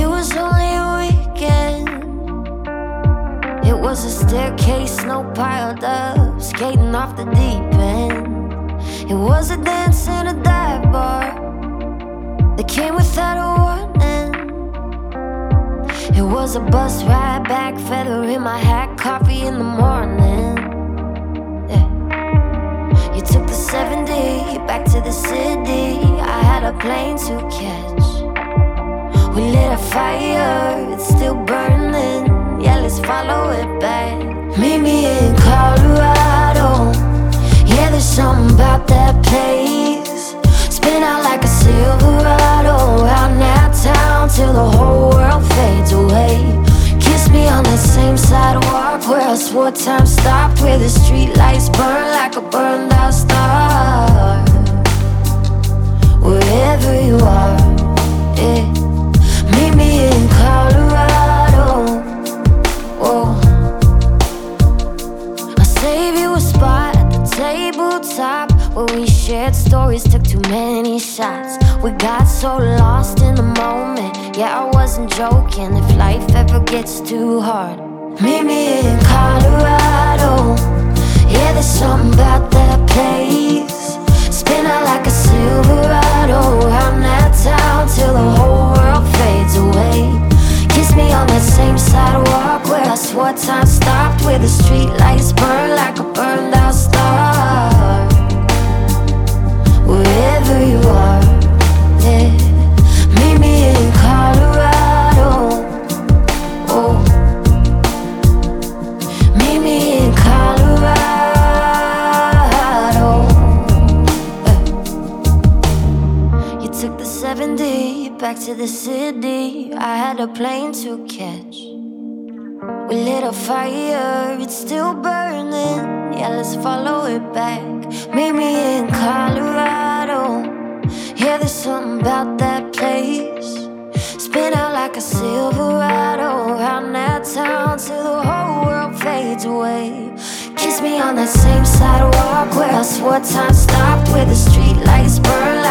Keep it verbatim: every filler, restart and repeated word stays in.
It was only a weekend. It was a staircase, snow piled up, skating off the deep end. It was a dance in a dive bar that came without a warning. It was a bus ride back, feather in my hat, coffee in the morning. Yeah. You took the seventy back to the city. I had a plane to catch. We lit a fire, it's still burning. Yeah, let's follow it back. Meet me in Colorado. Yeah, there's something about that place. Spin out like a Silverado, around that town till the whole world fades away. Kiss me on that same sidewalk where I swore time stopped, where the streetlights burn like a burned out star. Wherever you are, yeah. Meet me in Colorado. Whoa. I'll save you a spot at the tabletop where we shared stories, took too many shots. We got so lost in the moment. Yeah, I wasn't joking. If life ever gets too hard, meet me in Colorado. Yeah, there's something about that place. Spin out like a Silverado, around that town till the whole world fades away. Kiss me on that same sidewalk where I swore time stopped, where the streetlights burn like a burned out star. Wherever you are, yeah. Meet me in Colorado. Oh. Meet me in Colorado. Eh. You took the seventy back to the city. I had a plane to catch. We lit a fire, it's still burning. Yeah, let's follow it back. Meet me in Colorado. Yeah, there's something about that place. Spin out like a Silverado, around that town till the whole world fades away. Kiss me on that same sidewalk where I swore time stopped, where the streetlights burn